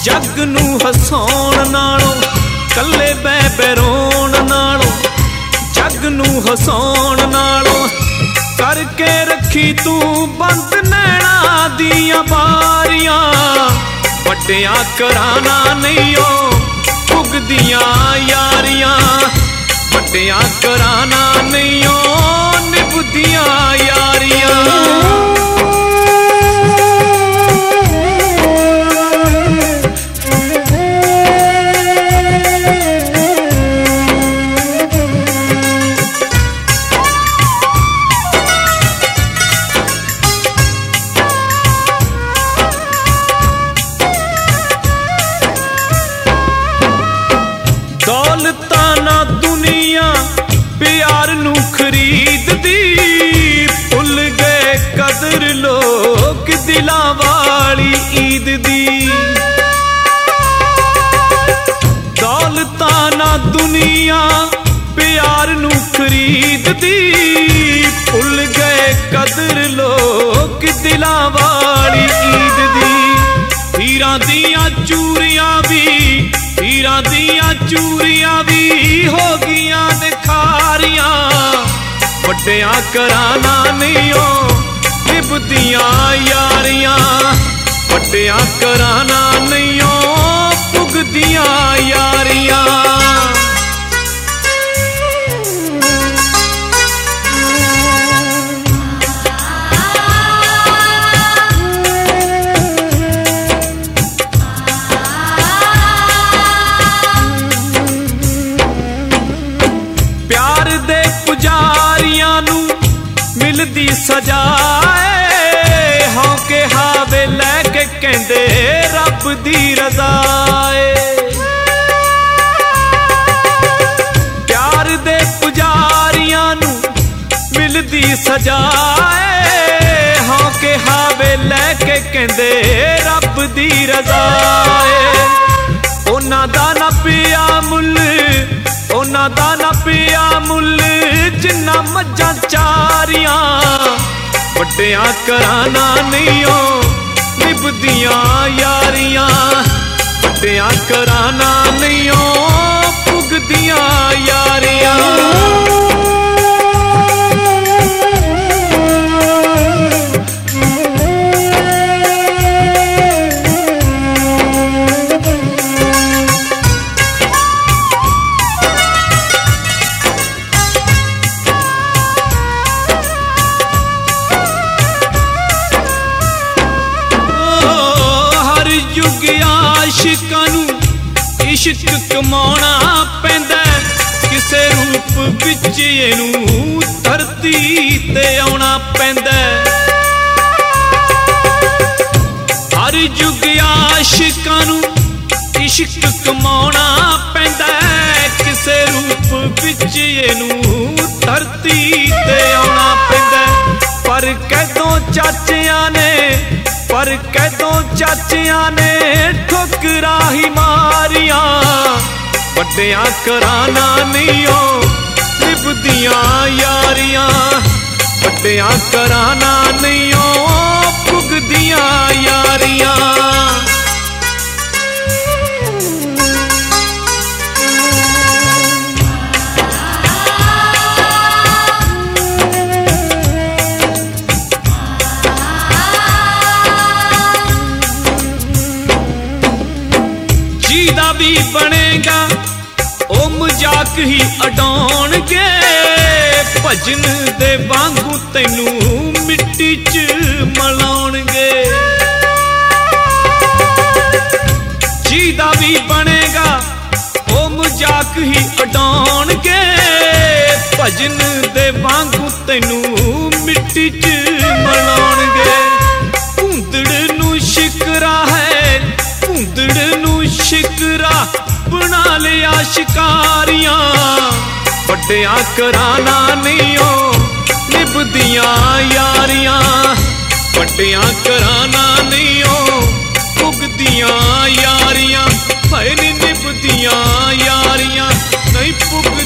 जग नू हसाउण नालों कल्ले बह रोण नालों, जग नू हसाउण नालों करके रखी तू बंद नैना दियां बारियां। वड्डियां कराना नहीं ओ पुगदियां यारियां, वड्डियां कराना नहीं ओ निभदियां यारियां। दौलतां ना दुनिया प्यार नू खरीद दी, भुल गए कदर लोग दिलां वाली ईद दी। दौलतां ना दुनिया प्यार नू खरीद दी, भुल गए कदर लोग दिलां वाली ईद दी। हीरां दियां चूरियां भी, हीरां दियां चूरियां भी हो गियां निखारियां। वड्डियां कराना नहीं ओ निभदियां यारियां, वड्डियां कराना नहीं ओ पुगदियां यारियां। पुजारियां नू मिलदी सजाए, हौके हावे लैके कहंदे रब दी रज़ाए। प्यार दे पुजारियां नू मिलदी सजाए, हौके हावे लैके कहंदे रब दी रज़ाए। उन्हां दा ना पिया मुल्ल, उन्हां दा ना पिया मुल्ल जिन्ना मज्जां चारियां। वड्डियां कराना नहीं ओ निभदियां यारियां, वड्डियां कराना नहीं ओ पुगदियां यारियां। आशिकां नू इश्क कमाउणा पैंदा, किसे रूप विच इहनू धरती ते आउणा पैंदा। हर युग आशिकां नू इश्क कमाउणा पैंदा, किसे रूप विच इहनू धरती ते आउणा पैंदा। पर कैदों चाचियां ने, पर कैदों चाचियां ने ठोकरा ही मारियां। वड्डियां कराना नहीं ओ निभदियां यारियां, वड्डियां कराना नहीं ओ पुगदियां यारियां। जीदा भी बनेगा ओ मजाक ही अडाउणगे, भजन दे वांगू तैनू मिट्टी च मलाउणगे। जीदा भी बनेगा ओ मजाक ही अडाउणगे, भजन दे वांगू तैनू मिट्टी च मलाउणगे। भूंदड़ नू शिकरा है, भूंदड़ नू शिकरा बना लिया शिकारियां। वड्डियां कराना नहीं ओ निभदियां यारियां, वड्डियां कराना नहीं ओ पुगदियां यारियां। भाई नी निभदियां यारियां नहीं पुग